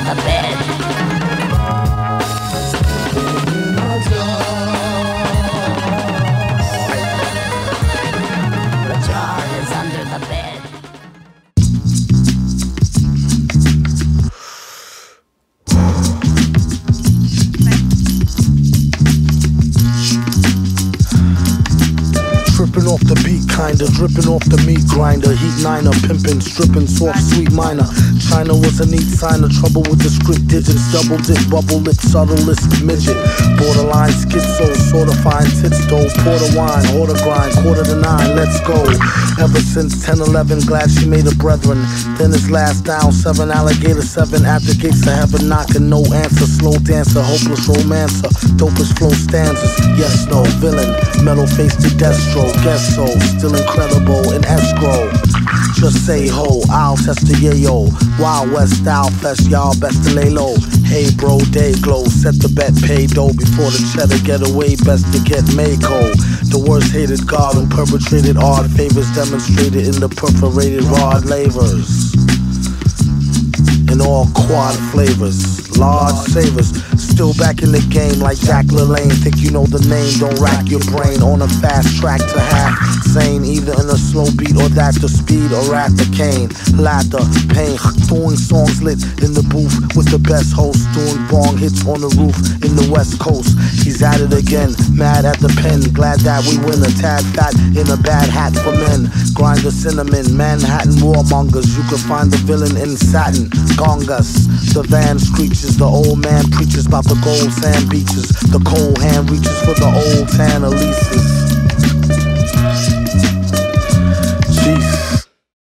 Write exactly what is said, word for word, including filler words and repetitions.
the bed. The jar is under the bed. Tripping off the beat, kinda dripping off the meat grinder. Heat niner, pimpin', stripping, soft, sweet minor. China was a neat sign of trouble with the script digits. Double dip, bubble lip, subtlest midget. Borderline schizo, sorta fine tits though. Porter wine, order grind, quarter to nine, let's go. Ever since ten eleven, glad she made a brethren. Then it's last down, seven alligator, seven at the gates of heaven knocking. No answer, slow dancer, hopeless romancer. Dopest flow stanzas, yes, no, villain. Metal face to Destro, guess so. Still incredible in escrow. Just say ho, I'll test the yayo. Wild West style fest, y'all best to lay low. Hey bro, day glow, set the bet, pay dough. Before the cheddar get away, best to get Mako. The worst hated god who perpetrated odd favors demonstrated in the perforated rod lavers. In all quad flavors, large savers. Still back in the game like Jack LaLanne. Think you know the name, don't rack your brain. On a fast track to half sane, either in a slow beat or that the speed or at the cane. Ladder, pain, doing songs lit in the booth with the best host. Doing bong hits on the roof in the west coast. He's at it again, mad at the pen. Glad that we win a tad fat in a bad hat for men. Grind the cinnamon, Manhattan warmongers. You can find the villain in satin. Gongas, the van screeches. The old man preaches about the gold sand beaches. The cold hand reaches for the old tan Elises.